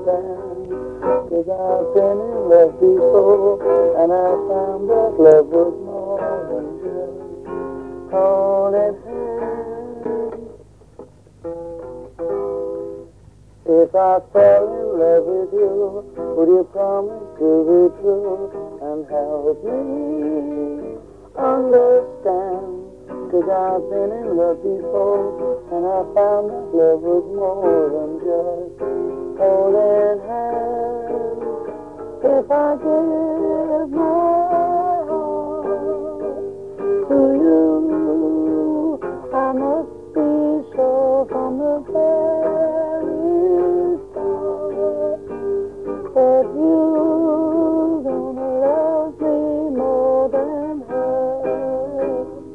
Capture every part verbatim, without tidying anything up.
understand. 'Cause I've been in love before, and I found that love was more than just holding hands. If I fell in love with you, would you promise to be true and help me understand? 'Cause I've been in love before, and I found that love was more than just holding hands. If I give my heart to you, I must be sure from the very start that you're gonna love me more than her.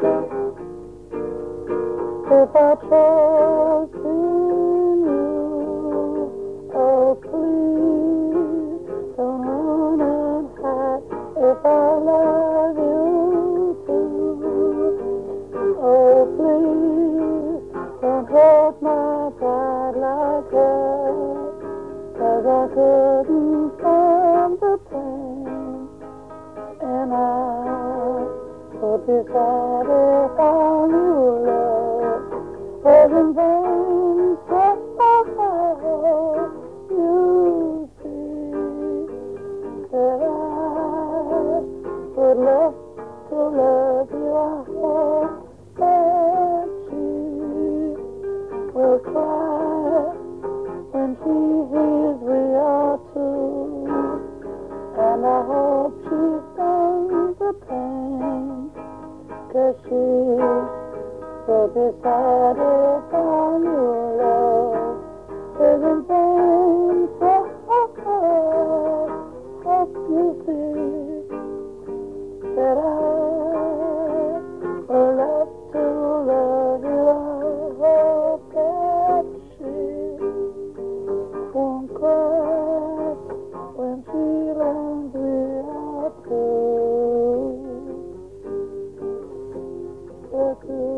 If I trust in you, oh please don't run and hide. If I love you too, oh please don't hurt my pride like that. 'Cause I couldn't stand the pain, and I would be sad if all you love was in vain. So you see that I would love to love you. I hope that she will cry when she hears we are two, and I hope she feels the pain, 'cause she will be sad if all your love is in vain. So hope you see that I will love to love you. I hope that she won't cry when she learns we are two. We're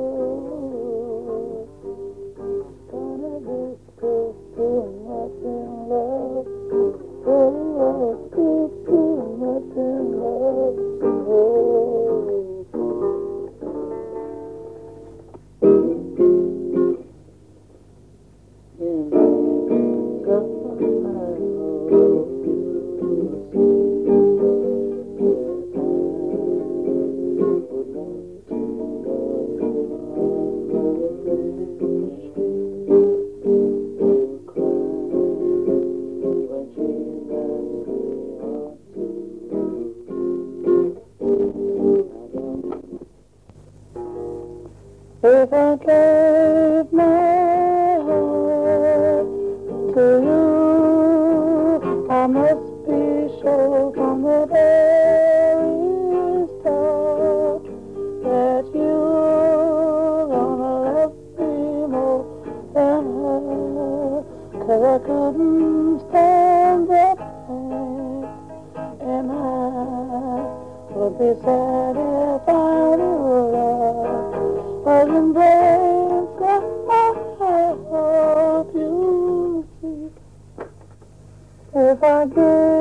two. Gonna be too, too much in love. Oh, too, too much in love. Oh. If I gave my heart to you, I must be sure from the very start that you're gonna love me more than her. 'Cause I couldn't stand the pain, and I would be sad if I knew love was in vain. So I hope you see if I give